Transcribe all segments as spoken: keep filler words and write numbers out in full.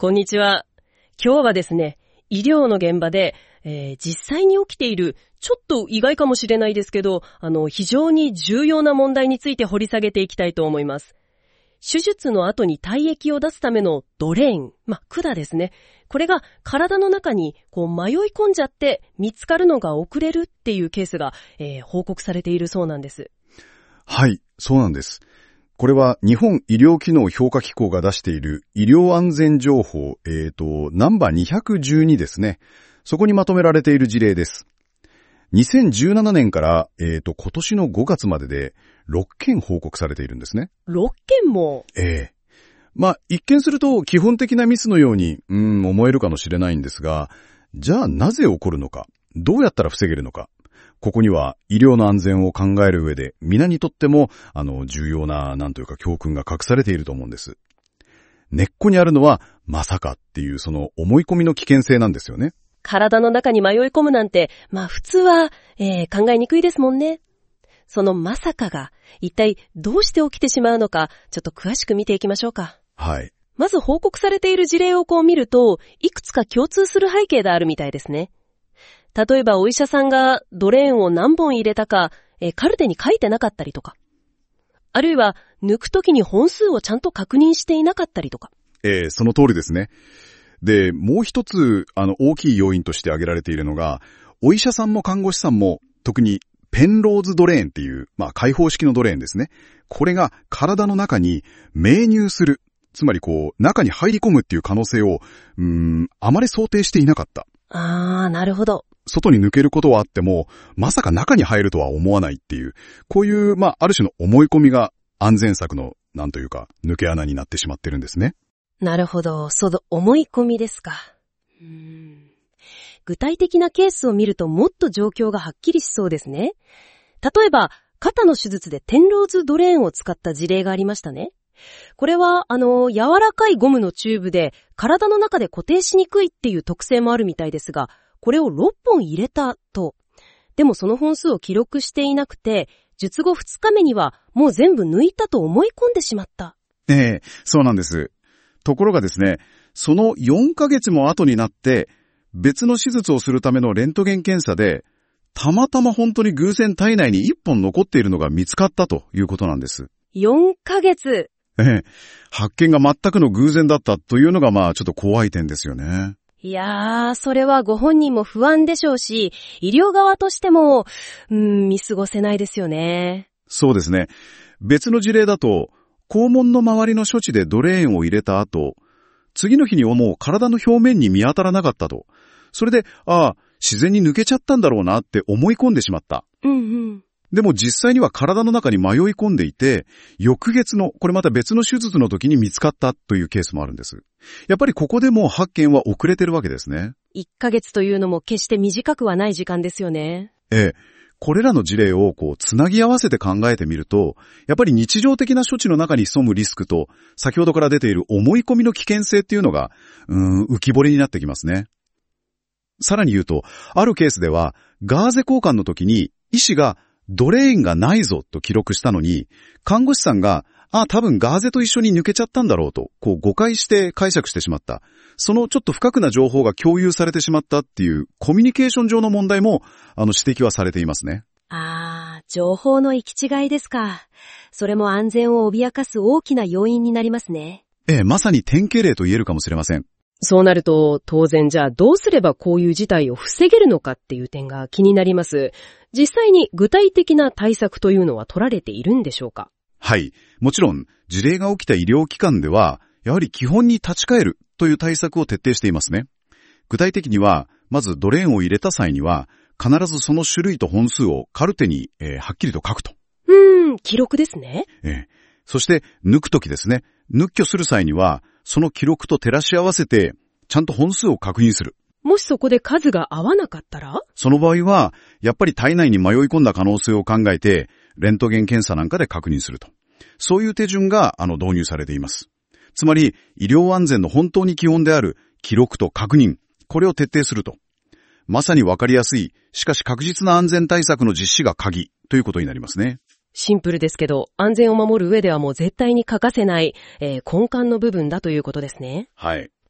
こんにちは。今日はですね、医療の現場で、えー、実際に起きている、ちょっと意外かもしれないですけど、あの、非常に重要な問題について掘り下げていきたいと思います。手術の後に体液を出すためのドレーン、まあ、管ですね。これが体の中にこう迷い込んじゃって見つかるのが遅れるっていうケースが、えー、報告されているそうなんです。 はい、そうなんです。これは日本医療機能評価機構が出している医療安全情報、えっと、ナンバーにひゃくじゅうにですね。そこにまとめられている事例です。にせんじゅうななねんから、えっと、今年のごがつまででろっけん報告されているんですね。 ろっけんも？ ええ。まあ、一見すると基本的なミスのように、うーん、思えるかもしれないんですが、じゃあなぜ起こるのか、どうやったら防げるのか、ここには医療の安全を考える上で、皆にとっても、あの、重要な、なんというか教訓が隠されていると思うんです。根っこにあるのは、まさかっていうその思い込みの危険性なんですよね。 体の中に迷い込むなんて、まあ普通は、えー、考えにくいですもんね。そのまさかが、一体どうして起きてしまうのか、ちょっと詳しく見ていきましょうか。 はい。 まず報告されている事例をこう見ると、いくつか共通する背景があるみたいですね。例えばお医者さんがドレーンを何本入れたか、えー、カルテに書いてなかったりとか。あるいは、抜くときに本数をちゃんと確認していなかったりとか。 えー、その通りですね。で、もう一つ、あの、大きい要因として挙げられているのが、お医者さんも看護師さんも、特にペンローズドレーンっていう、まあ、開放式のドレーンですね。これが体の中に命入する。つまりこう、中に入り込むっていう可能性を、うーん、あまり想定していなかった。 あー、なるほど。 外に抜けることはあっても、まさか中に入るとは思わないっていう、こういう、まあ、ある種の思い込みが安全策の、なんというか、抜け穴になってしまってるんですね。 なるほど。その思い込みですか。うーん。具体的なケースを見るともっと状況がはっきりしそうですね。例えば、肩の手術でテンローズドレーンを使った事例がありましたね。これは、あの、柔らかいゴムのチューブで体の中で固定しにくいっていう特性もあるみたいですが、これをろっぽん入れたと。でもその本数を記録していなくて、術後ふつかめにはもう全部抜いたと思い込んでしまった。 ええ、そうなんです。ところがですね、そのよんかげつも後になって、別の手術をするためのレントゲン検査で、たまたま本当に偶然体内にいっぽん残っているのが見つかったということなんです。 よんかげつ。 ええ、発見が全くの偶然だったというのがまあちょっと怖い点ですよね。 いやー、それはご本人も不安でしょうし、医療側としても、うーん、見過ごせないですよね。 そうですね。別の事例だと、肛門の周りの処置でドレーンを入れた後、次の日にはもう体の表面に見当たらなかったと。それで、ああ、自然に抜けちゃったんだろうなって思い込んでしまった。 うんうん。 でも実際には体の中に迷い込んでいて、翌月の、これまた別の手術の時に見つかったというケースもあるんです。やっぱりここでも発見は遅れてるわけですね。 いっかげつというのも決して短くはない時間ですよね。 ええ。これらの事例をこう、つなぎ合わせて考えてみると、やっぱり日常的な処置の中に潜むリスクと、先ほどから出ている思い込みの危険性っていうのが、うーん、浮き彫りになってきますね。さらに言うと、あるケースでは、ガーゼ交換の時に、医師がドレーンがないぞと記録したのに、看護師さんが、あ、多分ガーゼと一緒に抜けちゃったんだろうと、こう誤解して解釈してしまった。そのちょっと不確な情報が共有されてしまったっていうコミュニケーション上の問題も、あの指摘はされていますね。 あー、情報の行き違いですか。それも安全を脅かす大きな要因になりますね。 ええ、まさに典型例と言えるかもしれません。 そうなると、当然じゃあどうすればこういう事態を防げるのかっていう点が気になります。実際に具体的な対策というのは取られているんでしょうか？ はい。もちろん、事例が起きた医療機関では、やはり基本に立ち返るという対策を徹底していますね。具体的には、まずドレーンを入れた際には、必ずその種類と本数をカルテに、えー、はっきりと書くと。 うーん、記録ですね。 えー、そして、抜くときですね。抜去する際には、その記録と照らし合わせて、ちゃんと本数を確認する。 もしそこで数が合わなかったら？ その場合は、やっぱり体内に迷い込んだ可能性を考えて、レントゲン検査なんかで確認すると。そういう手順が、あの、導入されています。つまり、医療安全の本当に基本である記録と確認、これを徹底すると。まさにわかりやすい、しかし確実な安全対策の実施が鍵ということになりますね。 シンプルですけど、安全を守る上ではもう絶対に欠かせない、えー、根幹の部分だということですね。 はい。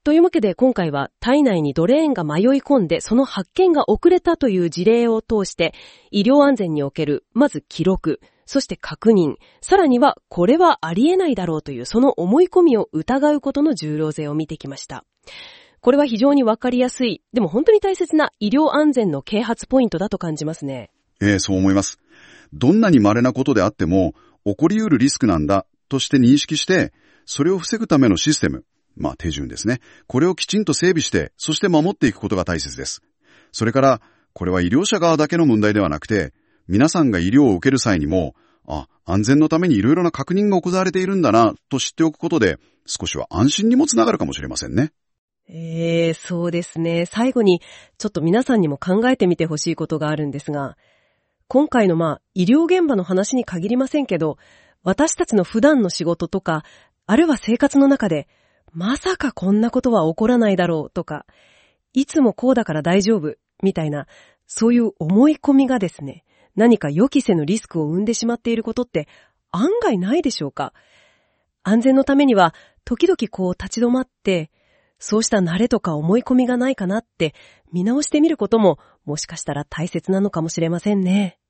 というわけで今回は体内にドレーンが迷い込んでその発見が遅れたという事例を通して医療安全におけるまず記録、そして確認、さらにはこれはありえないだろうというその思い込みを疑うことの重要性を見てきました。これは非常にわかりやすい、でも本当に大切な医療安全の啓発ポイントだと感じますね。 ええ、そう思います。どんなに稀なことであっても起こり得るリスクなんだとして認識して、それを防ぐためのシステム、まあ手順ですね。これをきちんと整備して、そして守っていくことが大切です。それから、これは医療者側だけの問題ではなくて、皆さんが医療を受ける際にも、あ、安全のためにいろいろな確認が行われているんだな、と知っておくことで、少しは安心にもつながるかもしれませんね。 えー、そうですね。最後に、ちょっと皆さんにも考えてみてほしいことがあるんですが、今回のまあ、医療現場の話に限りませんけど、私たちの普段の仕事とか、あるいは生活の中で、まさかこんなことは起こらないだろうとか、いつもこうだから大丈夫みたいな、そういう思い込みがですね、何か予期せぬリスクを生んでしまっていることって案外ないでしょうか。安全のためには時々こう立ち止まって、そうした慣れとか思い込みがないかなって見直してみることももしかしたら大切なのかもしれませんね。